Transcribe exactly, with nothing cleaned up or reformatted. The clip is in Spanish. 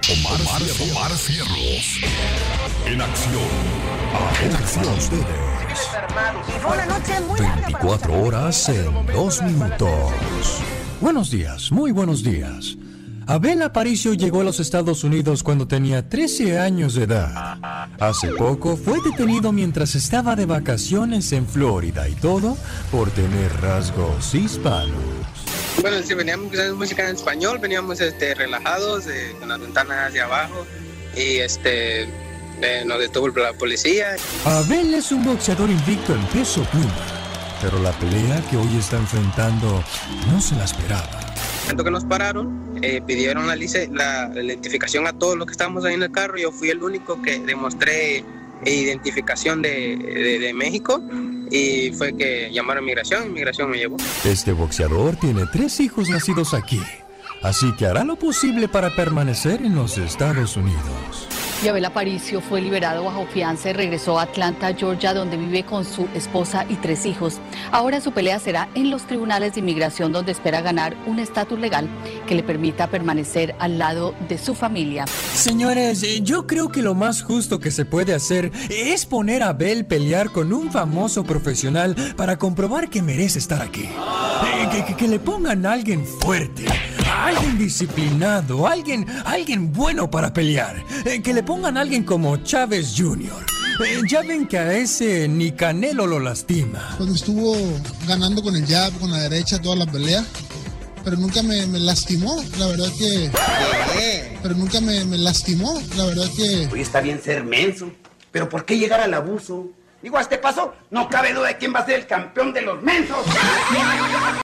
Omar, Omar, Omar Fierros. En acción. En acción ustedes. Una noche muy veinticuatro horas en dos minutos. Buenos días, muy buenos días. Abel Aparicio llegó a los Estados Unidos cuando tenía trece años de edad. Hace poco fue detenido mientras estaba de vacaciones en Florida y todo por tener rasgos hispanos. Bueno, sí, veníamos escuchando música en español, veníamos este, relajados, eh, con las ventanas hacia abajo y este, eh, nos detuvo la policía. Abel es un boxeador invicto en peso pluma, pero la pelea que hoy está enfrentando no se la esperaba. Tanto que nos pararon, eh, pidieron la, lice, la, la identificación a todos los que estábamos ahí en el carro. Yo fui el único que demostré identificación de, de, de México y fue que llamaron a Migración y Migración me llevó. Este boxeador tiene tres hijos nacidos aquí, así que hará lo posible para permanecer en los Estados Unidos. Y Abel Aparicio fue liberado bajo fianza y regresó a Atlanta, Georgia, donde vive con su esposa y tres hijos. Ahora su pelea será en los tribunales de inmigración, donde espera ganar un estatus legal que le permita permanecer al lado de su familia. Señores, yo creo que lo más justo que se puede hacer es poner a Abel pelear con un famoso profesional para comprobar que merece estar aquí. Eh, que, que, que le pongan a alguien fuerte, a alguien disciplinado, alguien, alguien bueno para pelear. Eh, que le pongan a alguien como Chávez junior Eh, ya ven que a ese ni Canelo lo lastima. Cuando estuvo ganando con el jab, con la derecha, toda la pelea, pero nunca me, me lastimó, la verdad que... Pero nunca me, me lastimó, la verdad que... Oye, está bien ser menso, pero ¿por qué llegar al abuso? Digo, a este paso no cabe duda de quién va a ser el campeón de los mensos.